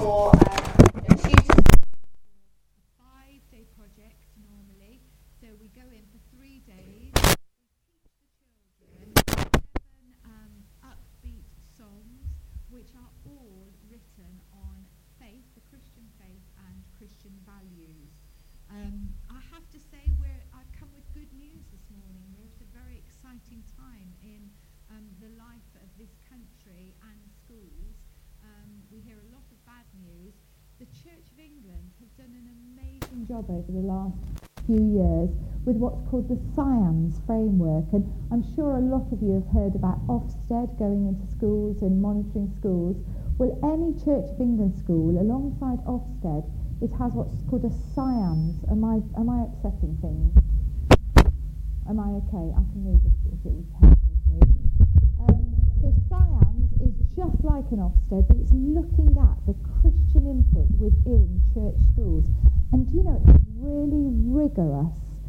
for tutors. A 5-day project normally, so we go in for 3 days. We teach the children 7 upbeat songs, which are all written on faith, the Christian faith and Christian values. I have to say I've come with good news this morning. We're at a very exciting time in the life of this country and schools. We hear a lot of bad news. The Church of England has done an amazing job over the last few years with what's called the SCIAMS framework, and I'm sure a lot of you have heard about Ofsted going into schools and monitoring schools. Well, any Church of England school alongside Ofsted, it has what's called a SCIAMS. Am I upsetting things? Am I okay? I can move if it would help me to move. So SCIAMS is just like an Ofsted, but it's looking at the Christian input within church schools. And do you know, it's really rigorous.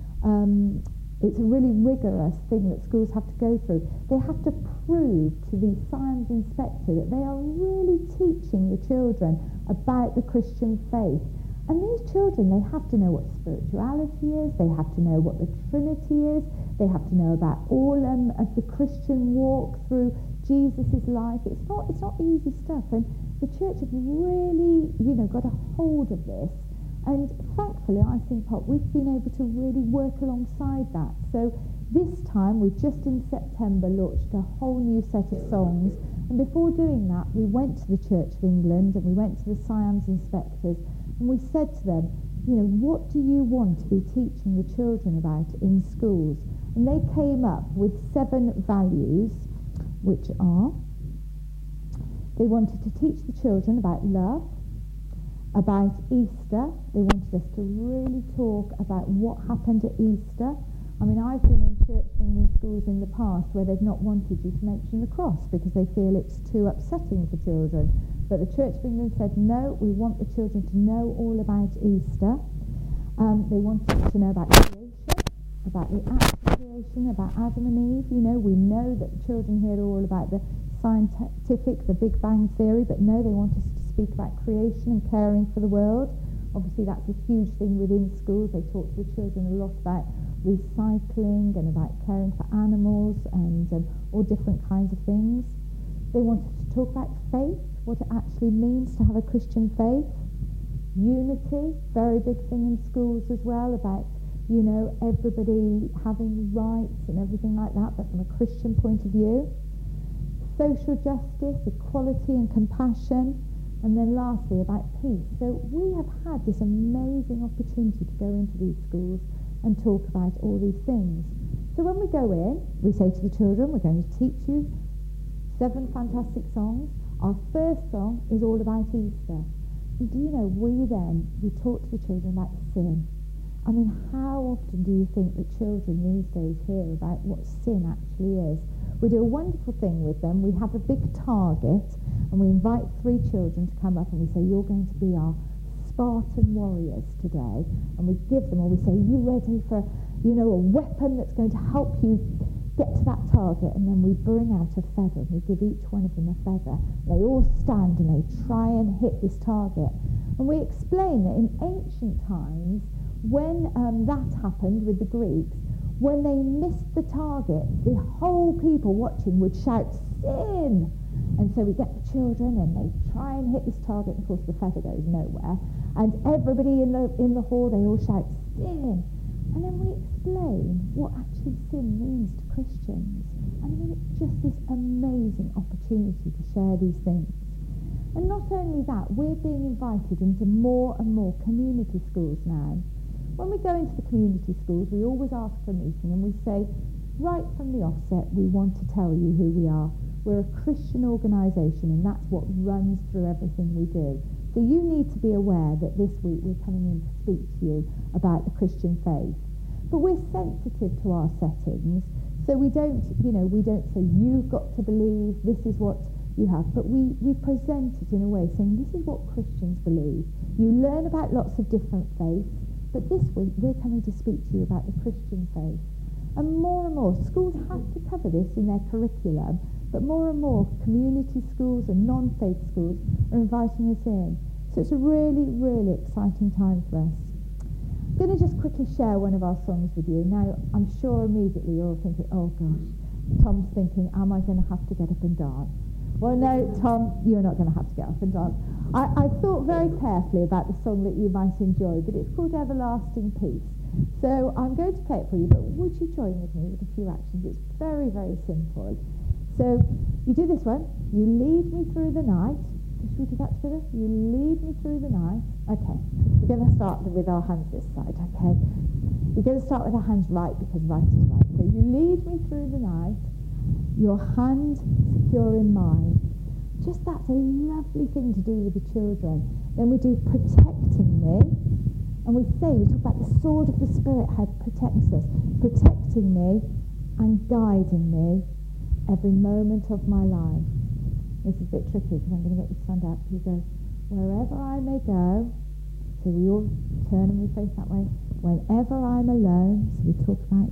It's a really rigorous thing that schools have to go through. They have to prove to the SCIAMS inspector that they are really teaching the children about the Christian faith. And these children, they have to know what spirituality is, they have to know what the Trinity is, they have to know about all of the Christian walk through Jesus' life. It's not easy stuff, and the church have really, got a hold of this. And thankfully, I think, we've been able to really work alongside that. So this time, we've just in September launched a whole new set of songs. And before doing that, we went to the Church of England and we went to the SCIAMS inspectors, and we said to them, what do you want to be teaching the children about in schools? And they came up with 7 values, which are, they wanted to teach the children about love, about Easter. They wanted us to really talk about what happened at Easter. I mean, I've been in Church of England schools in the past where they've not wanted you to mention the cross because they feel it's too upsetting for children. But the Church of England said, no, we want the children to know all about Easter. They wanted to know about creation, about the act of creation, about Adam and Eve. We know that the children hear all about the scientific, the Big Bang Theory, but no, they want us to speak about creation and caring for the world. Obviously, that's a huge thing within schools. They talk to the children a lot about recycling and about caring for animals and all different kinds of things. They wanted to talk about faith, what it actually means to have a Christian faith. Unity, very big thing in schools as well, about, everybody having rights and everything like that, but from a Christian point of view. Social justice, equality and compassion. And then lastly, about peace. So we have had this amazing opportunity to go into these schools and talk about all these things. So when we go in, we say to the children, we're going to teach you 7 fantastic songs. Our first song is all about Easter. And do you know, we talk to the children about sin. I mean, how often do you think that children these days hear about what sin actually is? We do a wonderful thing with them. We have a big target, and we invite 3 children to come up, and we say, you're going to be our Spartan warriors today. And we give them, or we say, are you ready for, a weapon that's going to help you get to that target? And then we bring out a feather, and we give each one of them a feather. They all stand, and they try and hit this target. And we explain that in ancient times, when that happened with the Greeks, when they missed the target, the whole people watching would shout, sin! And so we get the children and they try and hit this target, and of course the feather goes nowhere. And everybody in the hall, they all shout, sin! And then we explain what actually sin means to Christians. And I mean, it's just this amazing opportunity to share these things. And not only that, we're being invited into more and more community schools now. When we go into the community schools, we always ask for a meeting, and we say, right from the offset, we want to tell you who we are. We're a Christian organisation, and that's what runs through everything we do. So you need to be aware that this week we're coming in to speak to you about the Christian faith. But we're sensitive to our settings, so we don't say, you've got to believe, this is what you have, but we present it in a way saying, this is what Christians believe. You learn about lots of different faiths, but this week we're coming to speak to you about the Christian faith. And more schools have to cover this in their curriculum, but more and more community schools and non-faith schools are inviting us in. So it's a really, really exciting time for us. I'm going to just quickly share one of our songs with you. Now, I'm sure immediately you're all thinking, oh gosh, Tom's thinking, am I going to have to get up and dance? Well, no, Tom, you're not going to have to get up and dance. I thought very carefully about the song that you might enjoy, but it's called Everlasting Peace. So I'm going to play it for you, but would you join with me with a few actions? It's very, very simple. So you do this one. You lead me through the night. Should we do that together? You lead me through the night. Okay. We're going to start with our hands this side, okay? We're going to start with our hands right because right is right. So you lead me through the night. Your hand secure in mine. Just that's a lovely thing to do with the children. Then we do protecting me. And we talk about the sword of the Spirit, how it protects us. Protecting me and guiding me every moment of my life. This is a bit tricky because I'm going to get you to stand up. You go, wherever I may go. So we all turn and we face that way. Whenever I'm alone. So we talk about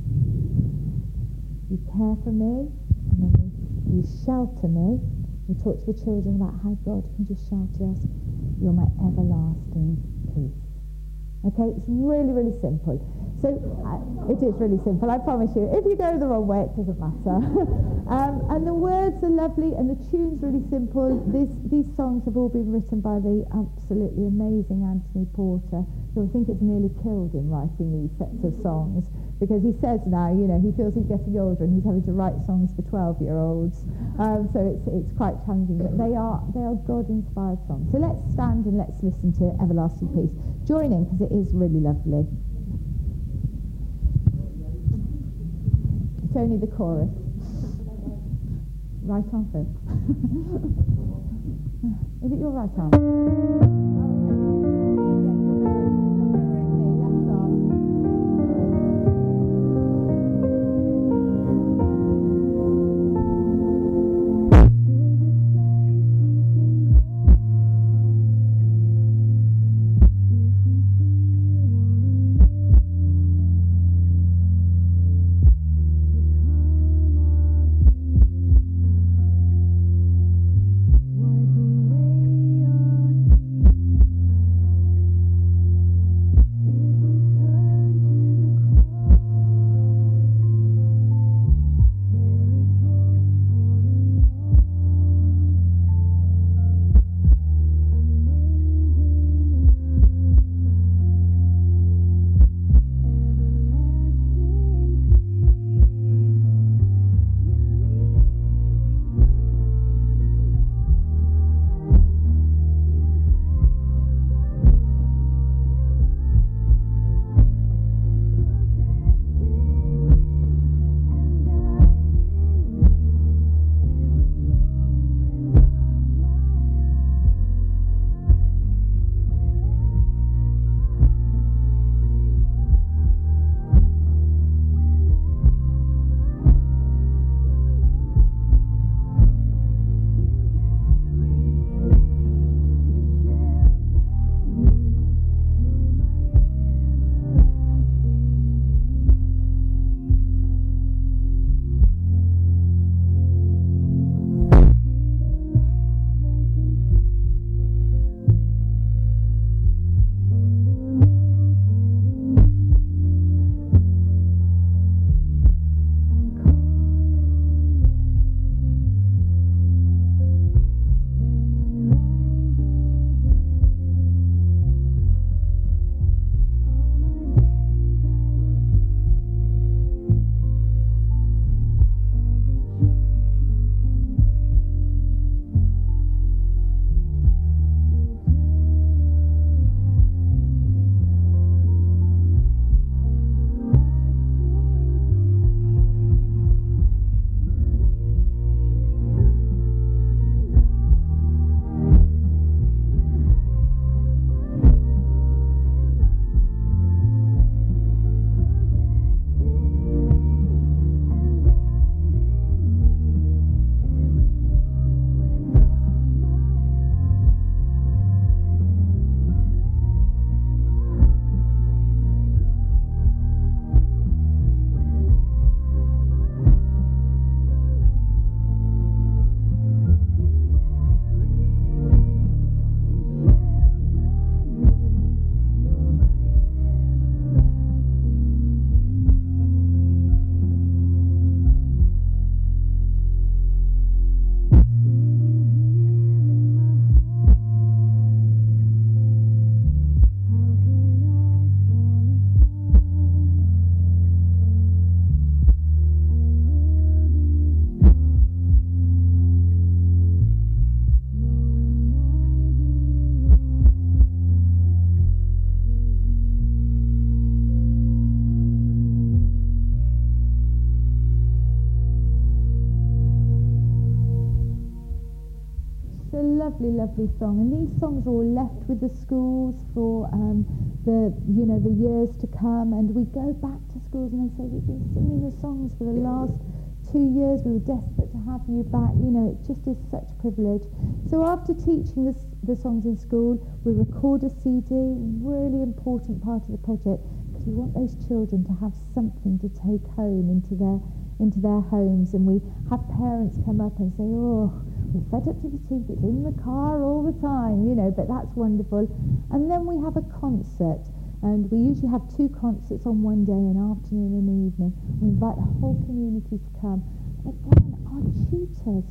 you care for me, and then you shelter me. We talk to the children about how God can just shelter us. You're my everlasting peace. Okay, it's really, really simple. So it is really simple, I promise you. If you go the wrong way, it doesn't matter. And the words are lovely, and the tune's really simple. These songs have all been written by the absolutely amazing Anthony Porter, who I think is nearly killed in writing these sets of songs, because he says now, you know, he feels he's getting older and he's having to write songs for 12-year-olds. So it's quite challenging, but they are God-inspired songs. So let's stand and let's listen to Everlasting Peace. Join in, because it is really lovely. It's only the chorus. Right arm first. Is it your right arm? Left arm. Wipe away our tears. lovely, lovely song. And these songs are all left with the schools for the years to come. And we go back to schools and they say, we've been singing the songs for the last 2 years. We were desperate to have you back. It just is such a privilege. So after teaching the songs in school, we record a CD, really important part of the project, because we want those children to have something to take home into their homes. And we have parents come up and say, oh, we're fed up to the teeth, it's in the car all the time, but that's wonderful. And then we have a concert, and we usually have 2 concerts on one day, an afternoon and an evening. We invite the whole community to come. And again, our tutors,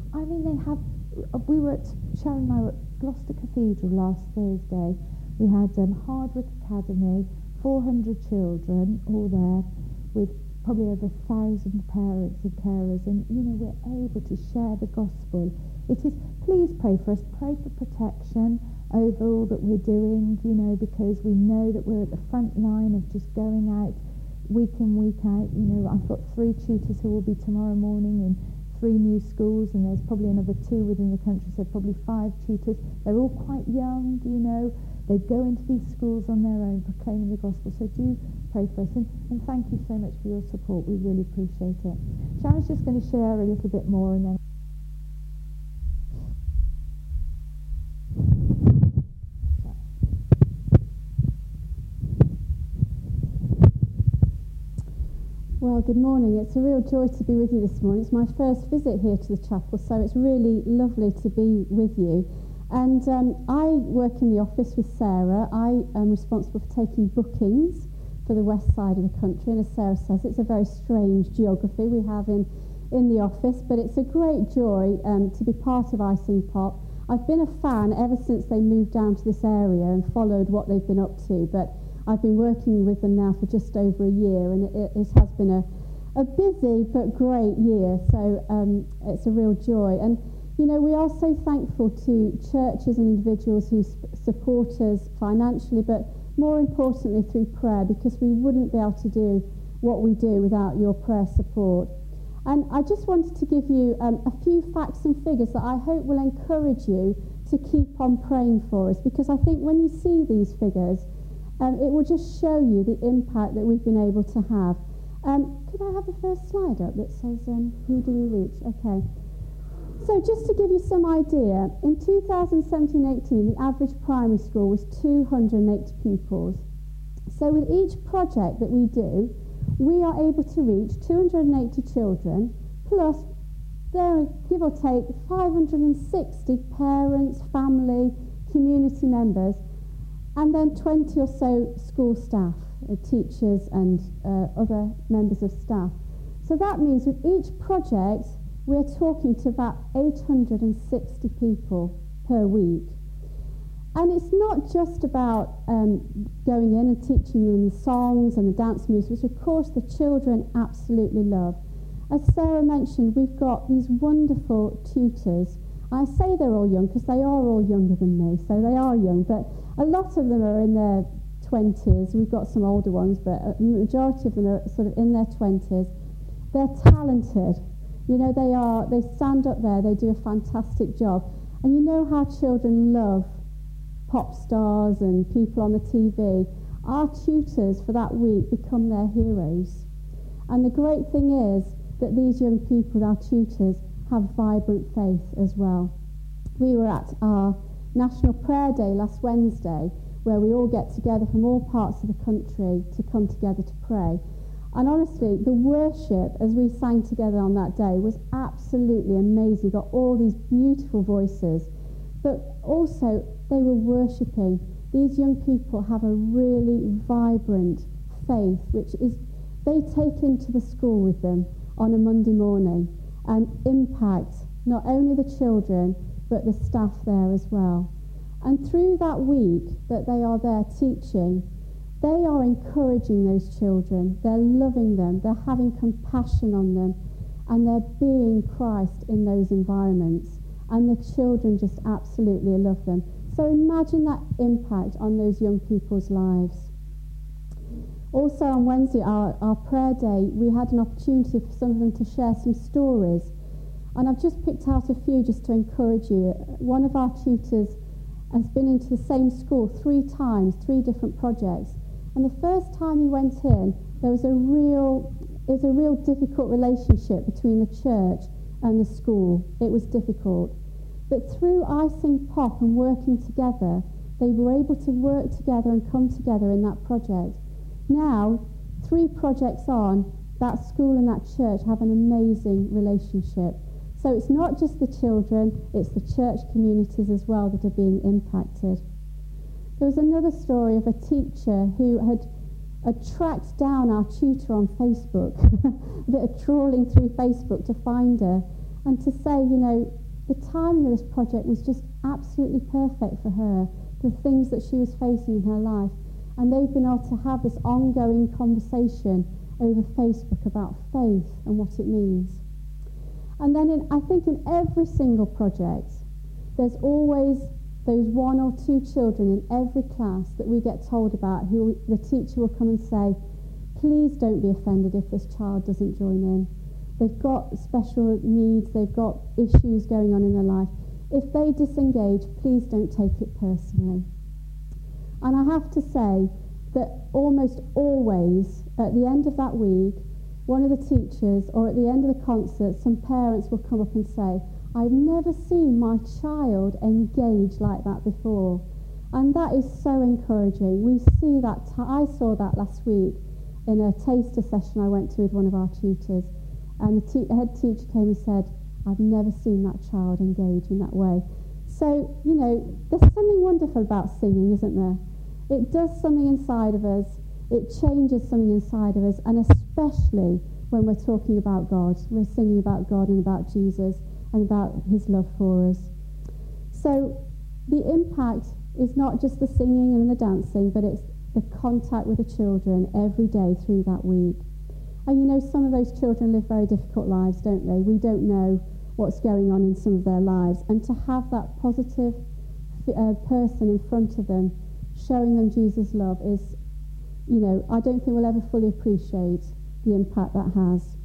we were Sharon and I were at Gloucester Cathedral last Thursday. We had Hardwick Academy, 400 children all there, with probably over 1,000 parents and carers, and we're able to share the gospel. It is, please pray for us, pray for protection over all that we're doing, because we know that we're at the front line of just going out week in, week out. I've got 3 tutors who will be tomorrow morning in 3 new schools, and there's probably another 2 within the country, so probably 5 tutors. They're all quite young, They go into these schools on their own, proclaiming the gospel. So do pray for us, and thank you so much for your support. We really appreciate it. Sharon's just going to share a little bit more, and then... Well, good morning. It's a real joy to be with you this morning. It's my first visit here to the chapel, so it's really lovely to be with you. And I work in the office with Sarah. I am responsible for taking bookings for the west side of the country. And as Sarah says, it's a very strange geography we have in the office, but it's a great joy to be part of Icing Pop. I've been a fan ever since they moved down to this area and followed what they've been up to, but I've been working with them now for just over a year, and it has been a busy but great year, so it's a real joy. And we are so thankful to churches and individuals who support us financially, but more importantly through prayer, because we wouldn't be able to do what we do without your prayer support. And I just wanted to give you a few facts and figures that I hope will encourage you to keep on praying for us, because I think when you see these figures, it will just show you the impact that we've been able to have. Could I have the first slide up that says, who do we reach? Okay. So just to give you some idea, in 2017-18, the average primary school was 280 pupils. So with each project that we do, we are able to reach 280 children, plus there are, give or take, 560 parents, family, community members, and then 20 or so school staff, teachers and other members of staff. So that means with each project, we're talking to about 860 people per week. And it's not just about going in and teaching them the songs and the dance moves, which of course the children absolutely love. As Sarah mentioned, we've got these wonderful tutors. I say they're all young because they are all younger than me, so they are young, but a lot of them are in their 20s. We've got some older ones, but a majority of them are sort of in their 20s. They're talented. They stand up there, they do a fantastic job. And you know how children love pop stars and people on the TV. Our tutors for that week become their heroes. And the great thing is that these young people, our tutors, have vibrant faith as well. We were at our National Prayer Day last Wednesday, where we all get together from all parts of the country to come together to pray. And honestly, the worship, as we sang together on that day, was absolutely amazing. Got all these beautiful voices. But also, they were worshipping. These young people have a really vibrant faith, which is they take into the school with them on a Monday morning and impact not only the children, but the staff there as well. And through that week that they are there teaching, they are encouraging those children, they're loving them, they're having compassion on them, and they're being Christ in those environments. And the children just absolutely love them. So imagine that impact on those young people's lives. Also on Wednesday, our prayer day, we had an opportunity for some of them to share some stories. And I've just picked out a few just to encourage you. One of our tutors has been into the same school 3 times, 3 different projects. And the first time he went in, there was a real difficult relationship between the church and the school. It was difficult. But through Icing Pop and working together, they were able to work together and come together in that project. Now, 3 projects on, that school and that church have an amazing relationship. So it's not just the children, it's the church communities as well that are being impacted. There was another story of a teacher who had tracked down our tutor on Facebook, a bit of trawling through Facebook to find her, and to say, the timing of this project was just absolutely perfect for her, the things that she was facing in her life. And they've been able to have this ongoing conversation over Facebook about faith and what it means. And then I think in every single project, there's always those 1 or 2 children in every class that we get told about, who the teacher will come and say, please don't be offended if this child doesn't join in. They've got special needs, they've got issues going on in their life. If they disengage, please don't take it personally. And I have to say that almost always, at the end of that week, one of the teachers, or at the end of the concert, some parents will come up and say, I've never seen my child engage like that before. And that is so encouraging. We see that. I saw that last week in a taster session I went to with one of our tutors. And the head teacher came and said, I've never seen that child engage in that way. So, there's something wonderful about singing, isn't there? It does something inside of us. It changes something inside of us. And especially when we're talking about God. We're singing about God and about Jesus and about his love for us. So the impact is not just the singing and the dancing, but it's the contact with the children every day through that week. And some of those children live very difficult lives, don't they? We don't know what's going on in some of their lives. And to have that positive person in front of them, showing them Jesus' love is, I don't think we'll ever fully appreciate the impact that has.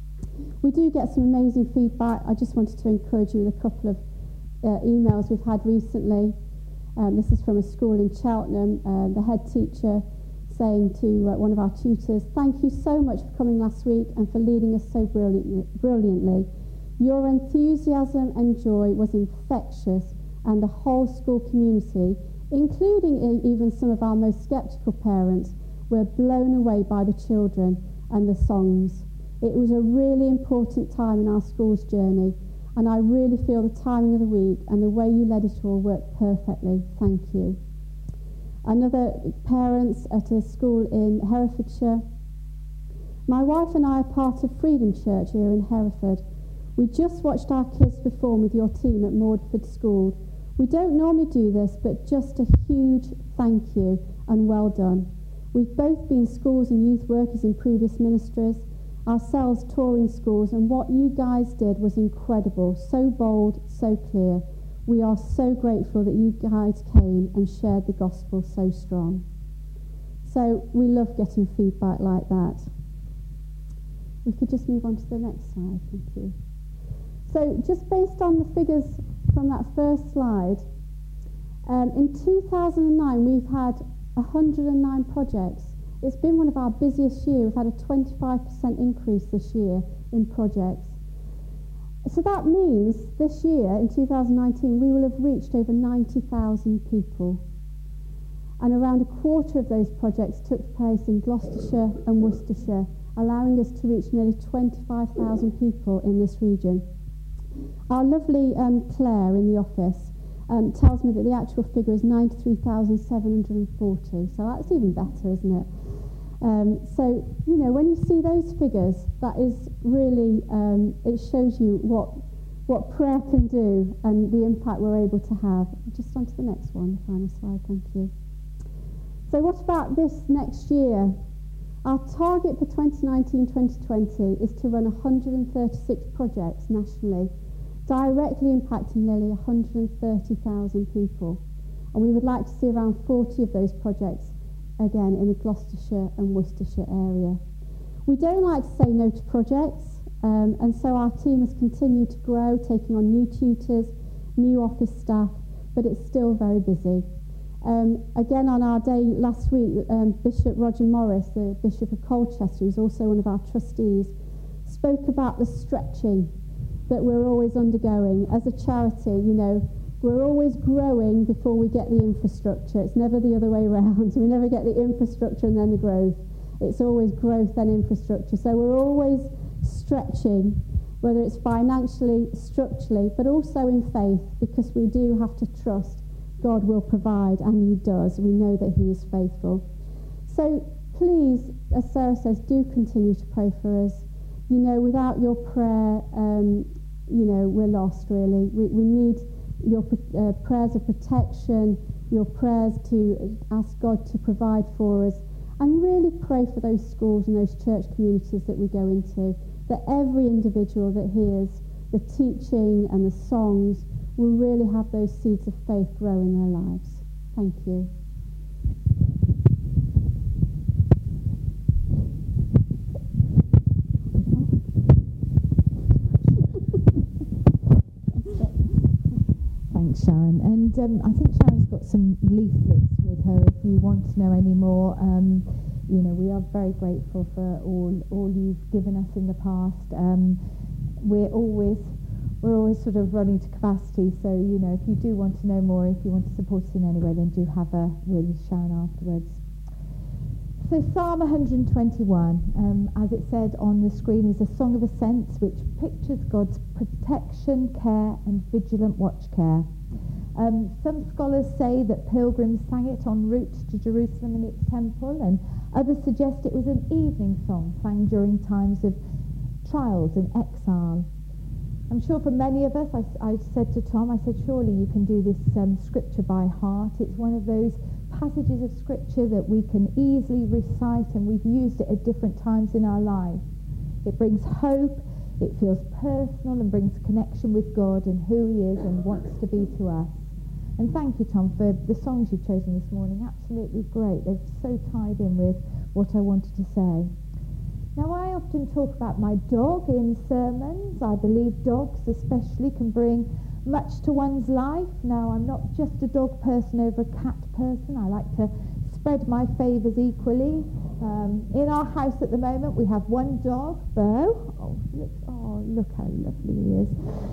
We do get some amazing feedback. I just wanted to encourage you with a couple of emails we've had recently. This is from a school in Cheltenham. The head teacher saying to one of our tutors, thank you so much for coming last week and for leading us so brilliantly. Your enthusiasm and joy was infectious, and the whole school community, including even some of our most sceptical parents, were blown away by the children and the songs. It was a really important time in our school's journey, and I really feel the timing of the week and the way you led it all worked perfectly. Thank you. Another parents at a school in Herefordshire. My wife and I are part of Freedom Church here in Hereford. We just watched our kids perform with your team at Maudford School. We don't normally do this, but just a huge thank you and well done. We've both been schools and youth workers in previous ministries, ourselves touring schools, and what you guys did was incredible, so bold, so clear. We are so grateful that you guys came and shared the gospel so strong. So we love getting feedback like that. We could just move on to the next slide, thank you. So just based on the figures from that first slide, in 2009 we've had 109 projects. It's been one of our busiest years. We've had a 25% increase this year in projects. So that means this year, in 2019, we will have reached over 90,000 people. And around a quarter of those projects took place in Gloucestershire and Worcestershire, allowing us to reach nearly 25,000 people in this region. Our lovely Claire in the office tells me that the actual figure is 93,740, so that's even better, isn't it? So, when you see those figures, that is really, it shows you what prayer can do and the impact we're able to have. Just on to the next one, the final slide, thank you. So what about this next year? Our target for 2019-2020 is to run 136 projects nationally, directly impacting nearly 130,000 people. And we would like to see around 40 of those projects, again, in the Gloucestershire and Worcestershire area. We don't like to say no to projects. And so our team has continued to grow, taking on new tutors, new office staff, but it's still very busy. Again, on our day last week, Bishop Roger Morris, the Bishop of Colchester, who's also one of our trustees, spoke about the stretching that we're always undergoing. As a charity, you know, we're always growing before we get the infrastructure. It's never the other way around. We never get the infrastructure and then the growth. It's always growth then infrastructure. So we're always stretching, whether it's financially, structurally, but also in faith, because we do have to trust God will provide, and he does. We know that he is faithful. So please, as Sarah says, do continue to pray for us. You know, without your prayer, you know, we're lost, really. We need your prayers of protection, your prayers to ask God to provide for us, and really pray for those schools and those church communities that we go into, that every individual that hears the teaching and the songs will really have those seeds of faith grow in their lives. Thank you. Thanks, Sharon. And I think Sharon's got some leaflets with her if you want to know any more. You know, we are very grateful for all you've given us in the past. We're always sort of running to capacity, so, you know, if you do want to know more, if you want to support us in any way, then do have a word with Sharon afterwards. So Psalm 121, as it said on the screen, is a song of ascents which pictures God's protection, care and vigilant watch care. Some scholars say that pilgrims sang it en route to Jerusalem and its temple, and others suggest it was an evening song sang during times of trials and exile. I'm sure for many of us, I said to Tom, I said, surely you can do this scripture by heart. It's one of those passages of scripture that we can easily recite, and we've used it at different times in our life. It brings hope, it feels personal and brings connection with God and who he is and wants to be to us. And thank you, Tom, for the songs you've chosen this morning. Absolutely great. They've so tied in with what I wanted to say. Now, I often talk about my dog in sermons. I believe dogs especially can bring much to one's life. Now, I'm not just a dog person over a cat person. I like to spread my favours equally. In our house at the moment, we have one dog, Bo. Look how lovely he is.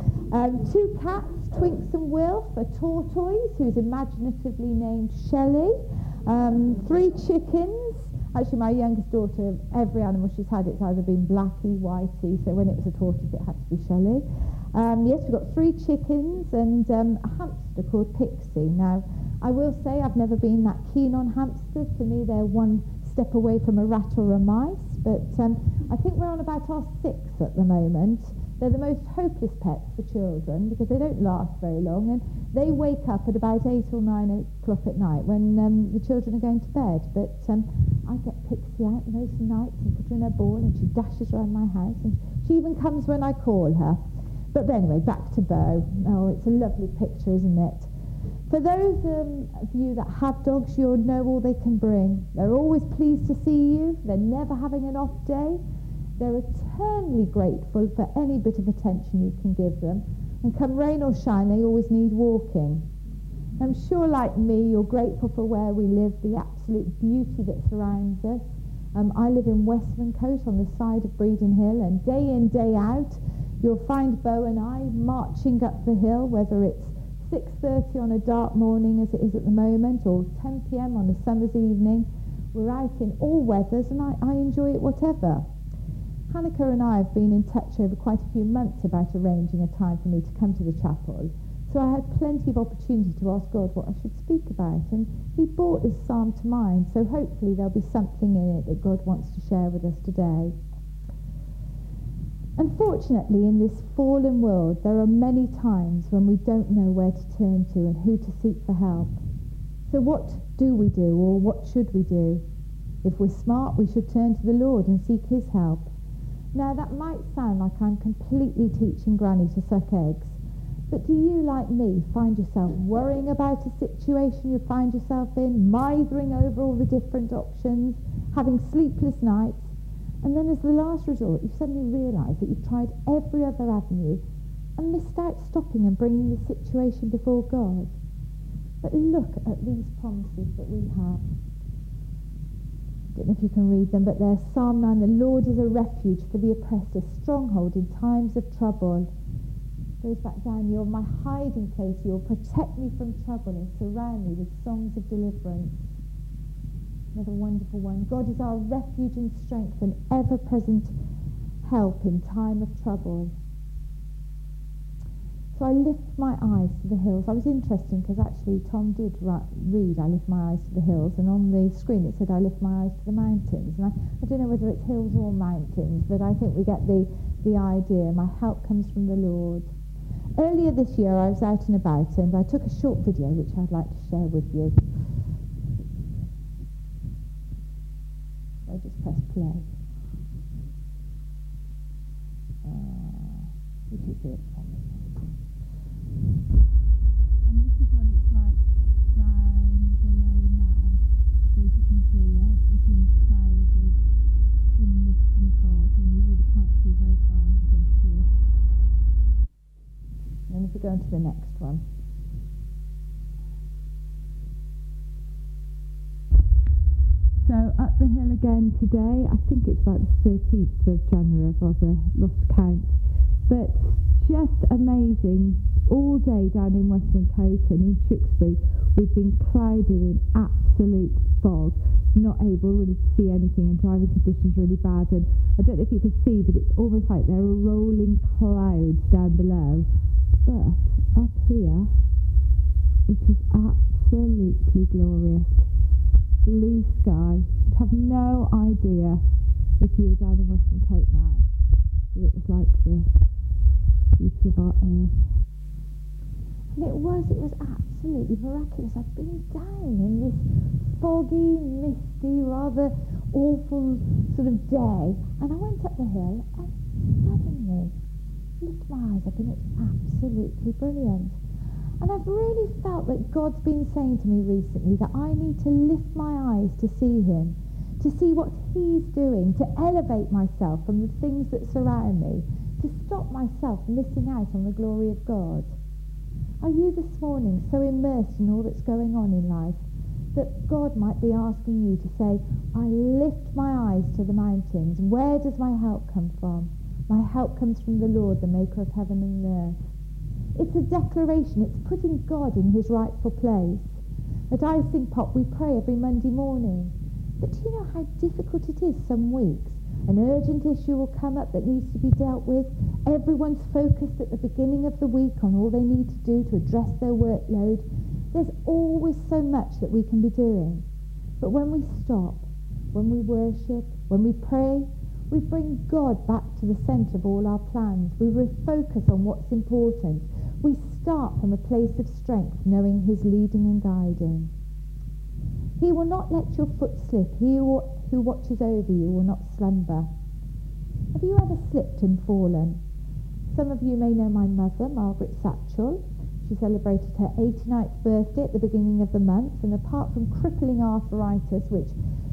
2 cats, Twinks and Wilf, a tortoise who's imaginatively named Shelley. 3 chickens. Actually, my youngest daughter, every animal she's had, it's either been Blackie, Whitey, so when it was a tortoise, it had to be Shelley. Yes, we've got 3 chickens and a hamster called Pixie. Now, I will say I've never been that keen on hamsters. To me, they're one step away from a rat or a mice, but I think we're on about our 6th at the moment. They're the most hopeless pets for children because they don't last very long, and they wake up at about 8 or 9 o'clock at night when the children are going to bed. But I get Pixie out most nights and put her in her ball, and she dashes around my house, and she even comes when I call her. But anyway, back to Bo. Oh, it's a lovely picture, isn't it? For those of you that have dogs, you'll know all they can bring. They're always pleased to see you. They're never having an off day. They're eternally grateful for any bit of attention you can give them. And come rain or shine, they always need walking. I'm sure, like me, you're grateful for where we live, the absolute beauty that surrounds us. I live in Westmancote on the side of Breeden Hill, and day in, day out, you'll find Bo and I marching up the hill, whether it's 6:30 on a dark morning as it is at the moment, or 10 p.m. on a summer's evening. We're out in all weathers, and I enjoy it whatever. Hanneke and I have been in touch over quite a few months about arranging a time for me to come to the chapel, so I had plenty of opportunity to ask God what I should speak about, and he brought this psalm to mind, so hopefully there'll be something in it that God wants to share with us today. Unfortunately, in this fallen world, there are many times when we don't know where to turn to and who to seek for help. So what do we do, or what should we do? If we're smart, we should turn to the Lord and seek his help. Now, that might sound like I'm completely teaching Granny to suck eggs, but do you, like me, find yourself worrying about a situation you find yourself in, mithering over all the different options, having sleepless nights? And then as the last resort, you suddenly realise that you've tried every other avenue and missed out stopping and bringing the situation before God. But look at these promises that we have. I don't know if you can read them, but there's Psalm 9, the Lord is a refuge for the oppressed, a stronghold in times of trouble. Goes back down, you're my hiding place, you'll protect me from trouble and surround me with songs of deliverance. Another wonderful one. God is our refuge and strength and ever-present help in time of trouble. So I lift my eyes to the hills. I was interesting because actually Tom did read I lift my eyes to the hills, and on the screen it said I lift my eyes to the mountains. And I don't know whether it's hills or mountains, but I think we get the idea. My help comes from the Lord. Earlier this year I was out and about and I took a short video which I'd like to share with you. I just press play. Which is it? And this is what it's like down below now. So as you can see, everything's clouded in mist and fog, and you really can't see very far in front of you. And if we go on to the next one. So up the hill again today. I think it's about the 13th of January, I've rather lost count. But just amazing. All day down in Westmancote and in Tewkesbury, we've been clouded in absolute fog, not able really to see anything, and driving conditions really bad. And I don't know if you can see, but it's almost like there are rolling clouds down below. But up here, it is absolutely glorious. Blue sky. You'd have no idea if you were down in Westmancote now that it was like this. Beauty of our earth. And it was absolutely miraculous. I've been down in this foggy, misty, rather awful sort of day, and I went up the hill and suddenly lift my eyes up and it's absolutely brilliant. And I've really felt that God's been saying to me recently that I need to lift my eyes to see him, to see what he's doing, to elevate myself from the things that surround me, to stop myself missing out on the glory of God. Are you this morning so immersed in all that's going on in life that God might be asking you to say, I lift my eyes to the mountains. Where does my help come from? My help comes from the Lord, the maker of heaven and earth. It's a declaration. It's putting God in his rightful place. At Icing Pop, we pray every Monday morning. But do you know how difficult it is some weeks? An urgent issue will come up that needs to be dealt with. Everyone's focused at the beginning of the week on all they need to do to address their workload. There's always so much that we can be doing. But when we stop, when we worship, when we pray, we bring God back to the centre of all our plans. We refocus on what's important. We start from a place of strength, knowing his leading and guiding. He will not let your foot slip. He who watches over you will not slumber. Have you ever slipped and fallen? Some of you may know my mother, Margaret Satchell. She celebrated her 89th birthday at the beginning of the month, and apart from crippling arthritis, which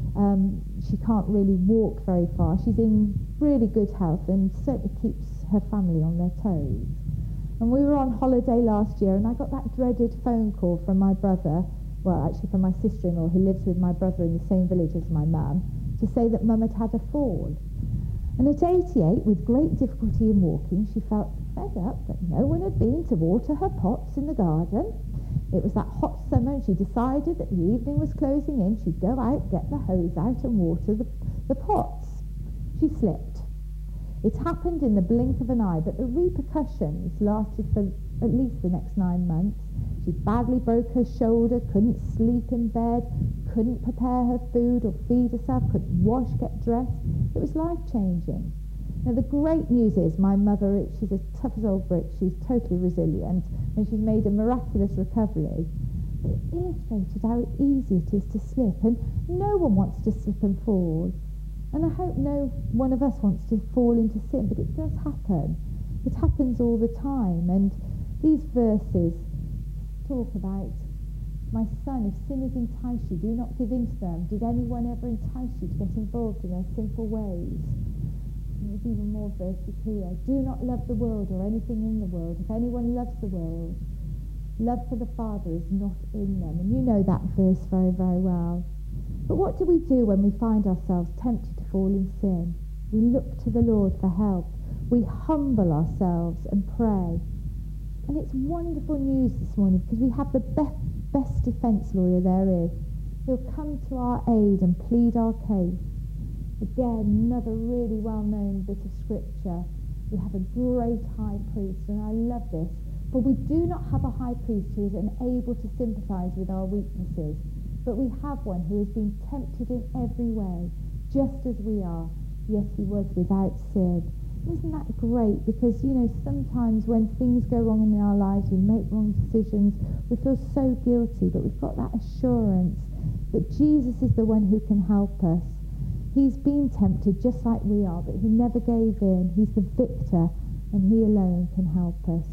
she can't really walk very far, she's in really good health and certainly keeps her family on their toes. And we were on holiday last year, and I got that dreaded phone call from my brother, well, actually from my sister-in-law, who lives with my brother in the same village as my mum, to say that Mum had had a fall. And at 88, with great difficulty in walking, she felt fed up that no one had been to water her pots in the garden. It was that hot summer, and she decided that the evening was closing in. She'd go out, get the hose out and water the pots. She slipped. It happened in the blink of an eye, but the repercussions lasted for at least the next 9 months. She badly broke her shoulder, couldn't sleep in bed, couldn't prepare her food or feed herself, couldn't wash, get dressed. It was life-changing. Now, the great news is my mother, she's as tough as old brick, she's totally resilient, and she's made a miraculous recovery. But it illustrated how easy it is to slip, and no one wants to slip and fall. And I hope no one of us wants to fall into sin, but it does happen. It happens all the time, and these verses talk about My son, if sinners entice you, do not give in to them. Did anyone ever entice you to get involved in their sinful ways? And there's even more verses here. Do not love the world or anything in the world. If anyone loves the world, love for the Father is not in them. And you know that verse very, very well. But what do we do when we find ourselves tempted to fall in sin? We look to the Lord for help. We humble ourselves and pray. And it's wonderful news this morning because we have the best defence lawyer there is. He'll come to our aid and plead our case. Again, another really well-known bit of scripture. We have a great high priest, and I love this. For we do not have a high priest who is unable to sympathise with our weaknesses, but we have one who has been tempted in every way, just as we are, yet he was without sin. Isn't that great? Because, sometimes when things go wrong in our lives, we make wrong decisions, we feel so guilty, but we've got that assurance that Jesus is the one who can help us. He's been tempted just like we are, but he never gave in. He's the victor, and he alone can help us.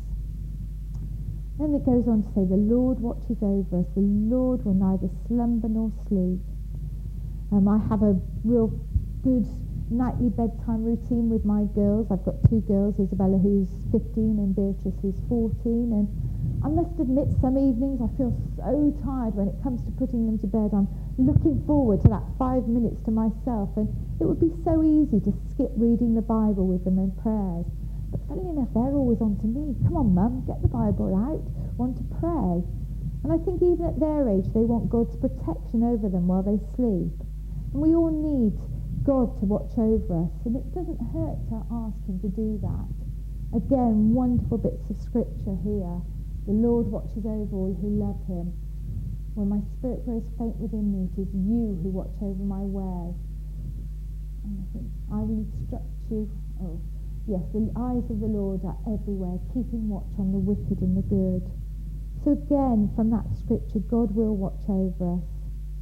Then it goes on to say, the Lord watches over us. The Lord will neither slumber nor sleep. I have a real good nightly bedtime routine with my girls. I've got two girls, Isabella who's 15 and Beatrice who's 14, and I must admit some evenings I feel so tired when it comes to putting them to bed. I'm looking forward to that 5 minutes to myself, and it would be so easy to skip reading the Bible with them and prayers. But funnily enough, they're always on to me. Come on, Mum, get the Bible out. Want to pray. And I think even at their age, they want God's protection over them while they sleep. And we all need God to watch over us, and it doesn't hurt to ask him to do that. Again, wonderful bits of scripture here. The Lord watches over all who love him. When my spirit grows faint within me, it is you who watch over my way. And I think, I will instruct you. Oh, yes, the eyes of the Lord are everywhere, keeping watch on the wicked and the good. So again, from that scripture, God will watch over us.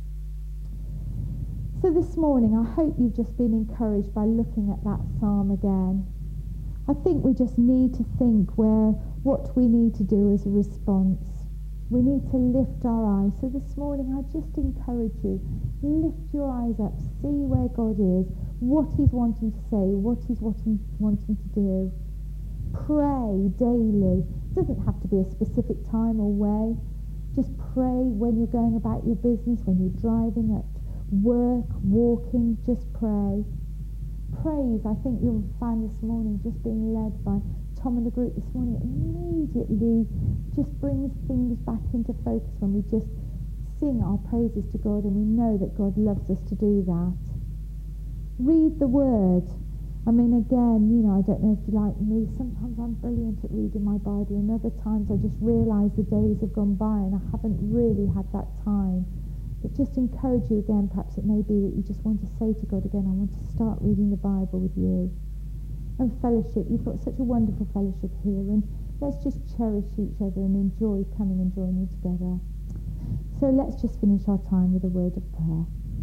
So this morning, I hope you've just been encouraged by looking at that psalm again. I think we just need to think what we need to do as a response. We need to lift our eyes. So this morning, I just encourage you, lift your eyes up, see where God is, what he's wanting to say, what he's wanting to do. Pray daily. It doesn't have to be a specific time or way. Just pray when you're going about your business, when you're driving at work, walking, just pray. Praise, I think you'll find this morning, just being led by Tom and the group this morning, immediately just brings things back into focus when we just sing our praises to God, and we know that God loves us to do that. Read the Word. I mean, again, I don't know if you're like me, sometimes I'm brilliant at reading my Bible, and other times I just realise the days have gone by and I haven't really had that time. But just encourage you again, perhaps it may be that you just want to say to God again, I want to start reading the Bible with you. And fellowship, you've got such a wonderful fellowship here, and let's just cherish each other and enjoy coming and joining together. So let's just finish our time with a word of prayer.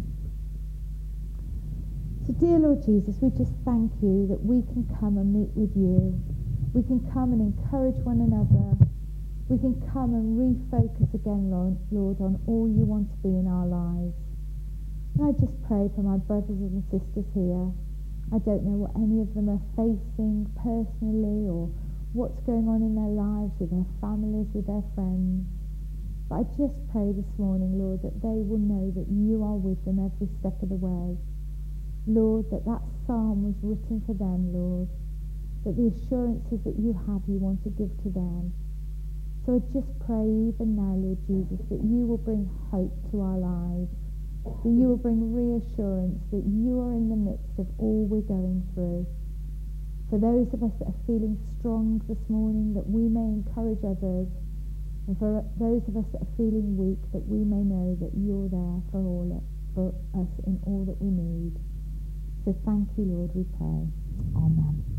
So dear Lord Jesus, we just thank you that we can come and meet with you. We can come and encourage one another. We can come and refocus again, Lord, on all you want to be in our lives. And I just pray for my brothers and sisters here. I don't know what any of them are facing personally or what's going on in their lives, with their families, with their friends. But I just pray this morning, Lord, that they will know that you are with them every step of the way. Lord, that psalm was written for them, Lord, that the assurances that you have, you want to give to them. So I just pray even now, Lord Jesus, that you will bring hope to our lives, that you will bring reassurance that you are in the midst of all we're going through. For those of us that are feeling strong this morning, that we may encourage others, and for those of us that are feeling weak, that we may know that you're there for us in all that we need. So thank you, Lord, we pray. Amen.